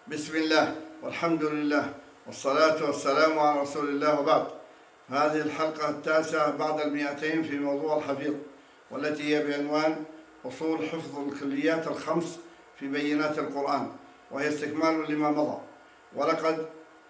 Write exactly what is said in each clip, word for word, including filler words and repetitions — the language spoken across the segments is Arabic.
بسم الله والحمد لله والصلاة والسلام على رسول الله وبعد. هذه الحلقة التاسعة بعد المئتين في موضوع الحفيظ، والتي هي بعنوان أصول حفظ الكليات الخمس في بينات القرآن، وهي استكمال لما مضى. ولقد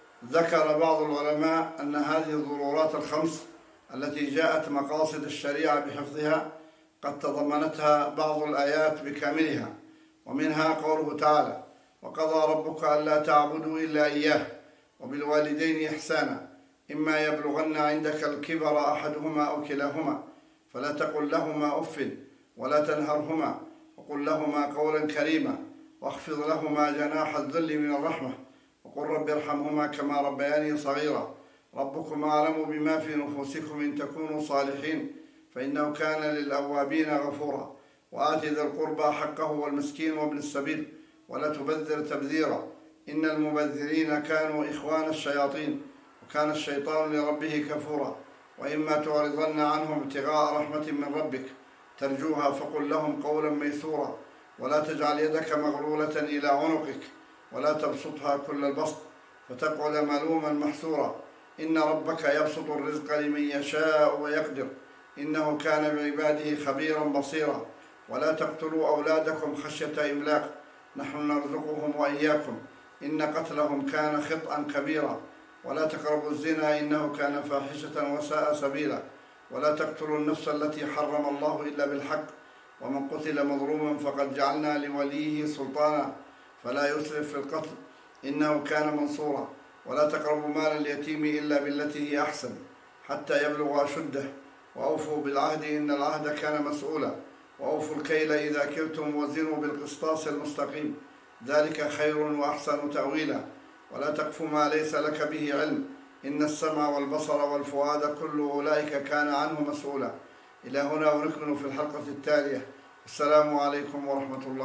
ذكر بعض العلماء أن هذه الضرورات الخمس التي جاءت مقاصد الشريعة بحفظها قد تضمنتها بعض الآيات بكاملها، ومنها قوله تعالى: وقضى ربك ألا تعبدوا إلا إياه وبالوالدين إحسانا إما يبلغن عندك الكبر أحدهما أو كلاهما فلا تقل لهما أف ولا تنهرهما وقل لهما قولا كريما واخفض لهما جناح الذل من الرحمة وقل رب ارحمهما كما ربياني صغيرا ربكم أعلم بما في نفوسكم إن تكونوا صالحين فإنه كان للأوابين غفورا وآت ذا القربى حقه والمسكين وابن السبيل ولا تبذر تبذيرا إن المبذرين كانوا إخوان الشياطين وكان الشيطان لربه كفورا وإما تعرضن عنهم ابتغاء رحمة من ربك ترجوها فقل لهم قولا ميسورا ولا تجعل يدك مغلولة إلى عنقك ولا تبسطها كل البسط فتقعد ملوما محسورا إن ربك يبسط الرزق لمن يشاء ويقدر إنه كان بعباده خبيرا بصيرا ولا تقتلوا أولادكم خشية إملاق نحن نرزقهم وإياكم إن قتلهم كان خطأ كبيرا ولا تقربوا الزنا إنه كان فاحشة وساء سبيلا ولا تقتلوا النفس التي حرم الله إلا بالحق ومن قتل مظلوما فقد جعلنا لوليه سلطانا فلا يسرف في القتل إنه كان منصورا ولا تقربوا مال اليتيم إلا بالتي هي أحسن حتى يبلغ أشده وأوفوا بالعهد إن العهد كان مسؤولا وأوفوا الكيل إذا كلتم وزنوا بالقسطاس المستقيم ذلك خير وأحسن تأويلا ولا تقف ما ليس لك به علم إن السمع والبصر والفؤاد كل أولئك كان عنه مسؤولا. إلى هنا ونكمل في الحلقة التالية. السلام عليكم ورحمة الله.